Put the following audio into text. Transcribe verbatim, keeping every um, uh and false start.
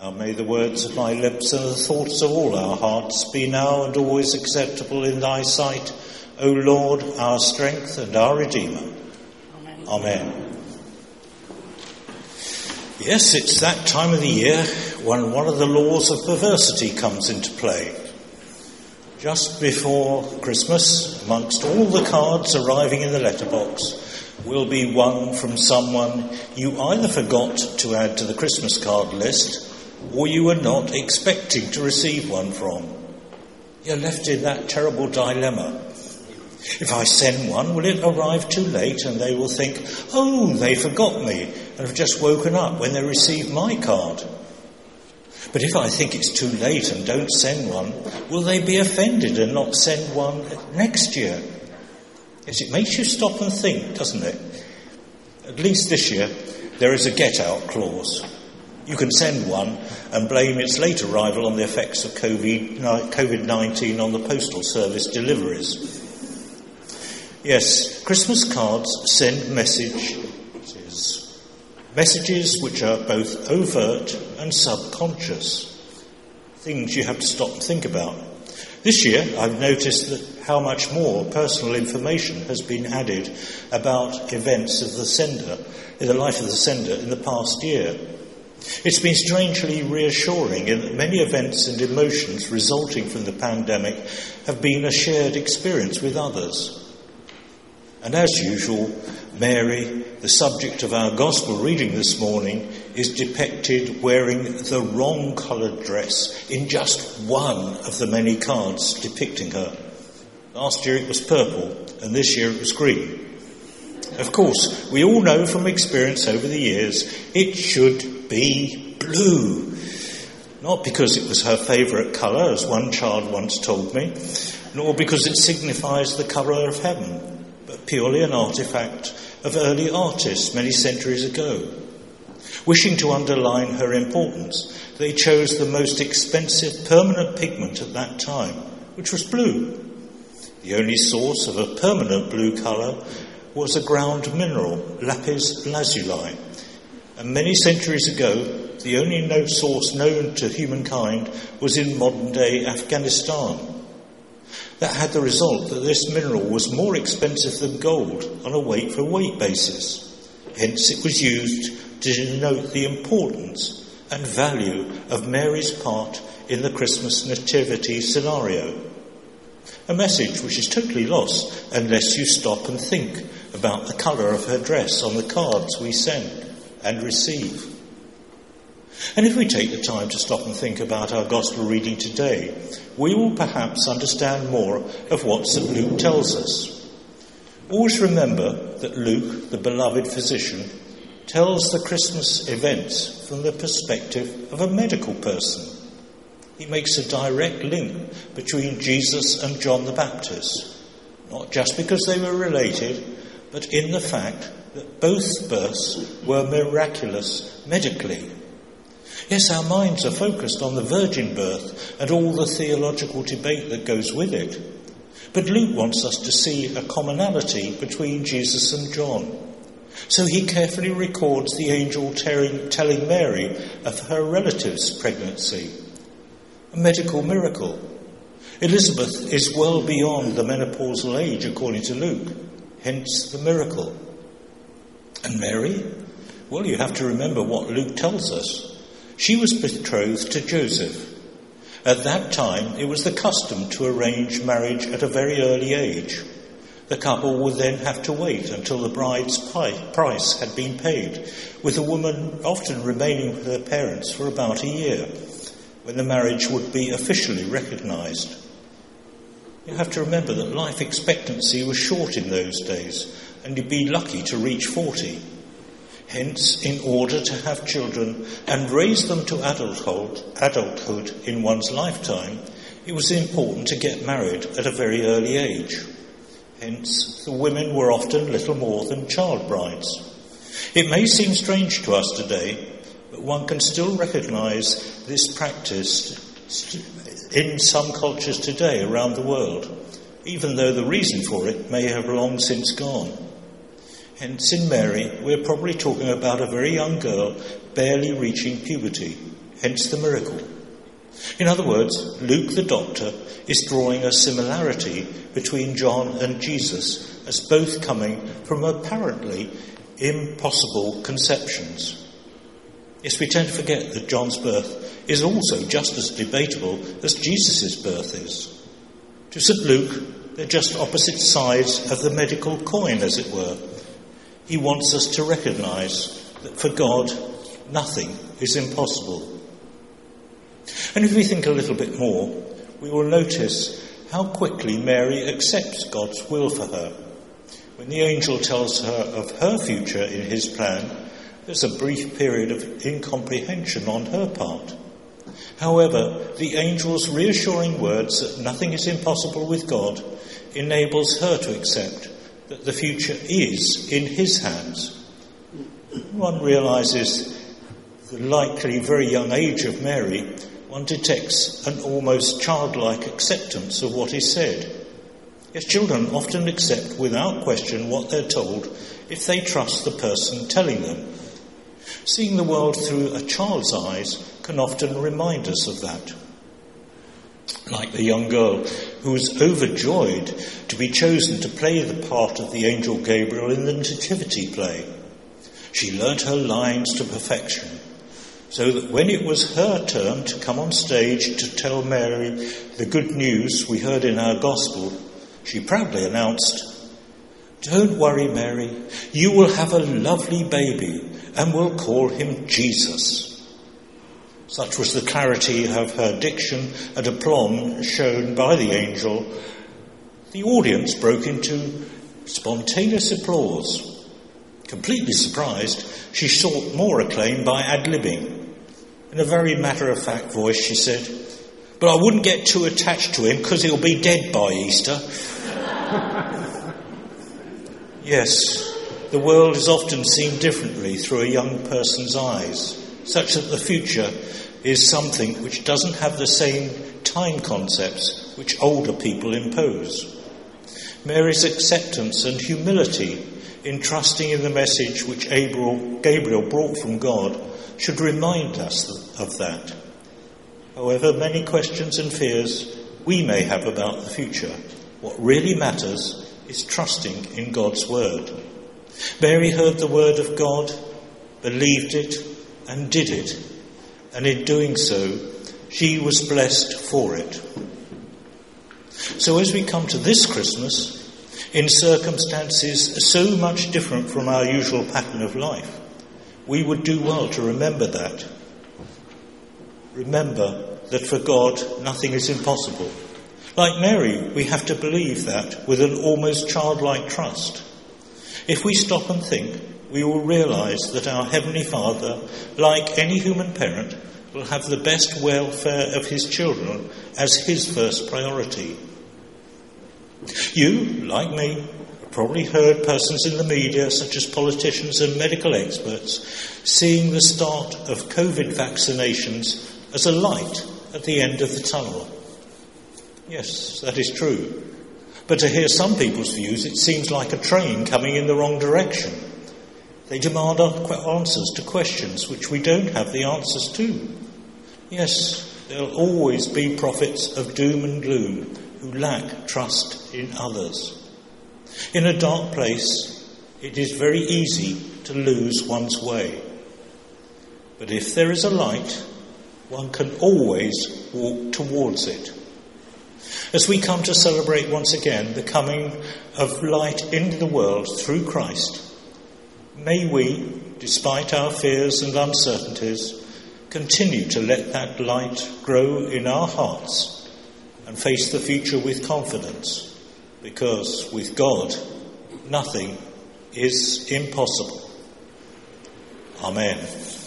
Now may the words of my lips and the thoughts of all our hearts be now and always acceptable in thy sight, O Lord, our strength and our Redeemer. Amen. Amen. Yes, it's that time of the year when one of the laws of perversity comes into play. Just before Christmas, amongst all the cards arriving in the letterbox, will be one from someone you either forgot to add to the Christmas card list or you were not expecting to receive one from. You're left in that terrible dilemma. If I send one, will it arrive too late and they will think, oh, they forgot me and have just woken up when they received my card? But if I think it's too late and don't send one, will they be offended and not send one next year? Yes, it makes you stop and think, doesn't it? At least this year, there is a get-out clause. You can send one and blame its late arrival on the effects of covid nineteen on the postal service deliveries. Yes, Christmas cards send messages, messages which are both overt and subconscious, things you have to stop and think about. This year, I've noticed that how much more personal information has been added about events of the sender, in the life of the sender in the past year. It's been strangely reassuring in that many events and emotions resulting from the pandemic have been a shared experience with others. And as usual, Mary, the subject of our gospel reading this morning, is depicted wearing the wrong coloured dress in just one of the many cards depicting her. Last year it was purple, and this year it was green. Of course, we all know from experience over the years, it should be blue. Not because it was her favourite colour, as one child once told me, nor because it signifies the colour of heaven, but purely an artefact of early artists many centuries ago. Wishing to underline her importance, they chose the most expensive permanent pigment at that time, which was blue. The only source of a permanent blue colour was a ground mineral, lapis lazuli, and many centuries ago, the only no source known to humankind was in modern-day Afghanistan. That had the result that this mineral was more expensive than gold on a weight-for-weight basis. Hence it was used to denote the importance and value of Mary's part in the Christmas nativity scenario. A message which is totally lost unless you stop and think about the colour of her dress on the cards we send and receive. And if we take the time to stop and think about our gospel reading today, we will perhaps understand more of what Saint Luke tells us. Always remember that Luke, the beloved physician, tells the Christmas events from the perspective of a medical person. He makes a direct link between Jesus and John the Baptist, not just because they were related, but in the fact that both births were miraculous medically. Yes, our minds are focused on the virgin birth and all the theological debate that goes with it. But Luke wants us to see a commonality between Jesus and John. So he carefully records the angel telling Mary of her relative's pregnancy. A medical miracle. Elizabeth is well beyond the menopausal age, according to Luke. Hence the miracle. And Mary? Well, you have to remember what Luke tells us. She was betrothed to Joseph. At that time, it was the custom to arrange marriage at a very early age. The couple would then have to wait until the bride's price had been paid, with the woman often remaining with her parents for about a year, when the marriage would be officially recognised. You have to remember that life expectancy was short in those days, and you'd be lucky to reach forty. Hence, in order to have children and raise them to adulthood, adulthood in one's lifetime, it was important to get married at a very early age. Hence, the women were often little more than child brides. It may seem strange to us today, but one can still recognise this practice in some cultures today around the world, even though the reason for it may have long since gone. Hence, in Mary, we're probably talking about a very young girl barely reaching puberty, hence the miracle. In other words, Luke the doctor is drawing a similarity between John and Jesus as both coming from apparently impossible conceptions. Yes, we tend to forget that John's birth is also just as debatable as Jesus' birth is. To Saint Luke, they're just opposite sides of the medical coin, as it were. He wants us to recognise that for God, nothing is impossible. And if we think a little bit more, we will notice how quickly Mary accepts God's will for her. When the angel tells her of her future in his plan, there's a brief period of incomprehension on her part. However, the angel's reassuring words that nothing is impossible with God enables her to accept that the future is in his hands. One realises the likely very young age of Mary, one detects an almost childlike acceptance of what is said. Yes, children often accept without question what they're told if they trust the person telling them. Seeing the world through a child's eyes can often remind us of that. Like the young girl who was overjoyed to be chosen to play the part of the angel Gabriel in the Nativity play. She learnt her lines to perfection, so that when it was her turn to come on stage to tell Mary the good news we heard in our gospel, she proudly announced, "Don't worry, Mary, you will have a lovely baby and we'll call him Jesus." Such was the clarity of her diction and aplomb shown by the angel. The audience broke into spontaneous applause. Completely surprised, she sought more acclaim by ad-libbing. In a very matter-of-fact voice, she said, "But I wouldn't get too attached to him because he'll be dead by Easter." Yes, the world is often seen differently through a young person's eyes, such that the future is something which doesn't have the same time concepts which older people impose. Mary's acceptance and humility in trusting in the message which Gabriel brought from God should remind us of that. However many questions and fears we may have about the future, what really matters is trusting in God's word. Mary heard the word of God, believed it, and did it. And in doing so, she was blessed for it. So as we come to this Christmas, in circumstances so much different from our usual pattern of life, we would do well to remember that. Remember that for God, nothing is impossible. Like Mary, we have to believe that with an almost childlike trust. If we stop and think, we will realise that our Heavenly Father, like any human parent, will have the best welfare of his children as his first priority. You, like me, have probably heard persons in the media, such as politicians and medical experts, seeing the start of COVID vaccinations as a light at the end of the tunnel. Yes, that is true. But to hear some people's views, it seems like a train coming in the wrong direction. They demand answers to questions which we don't have the answers to. Yes, there'll always be prophets of doom and gloom who lack trust in others. In a dark place, it is very easy to lose one's way. But if there is a light, one can always walk towards it. As we come to celebrate once again the coming of light into the world through Christ, may we, despite our fears and uncertainties, continue to let that light grow in our hearts and face the future with confidence, because with God, nothing is impossible. Amen.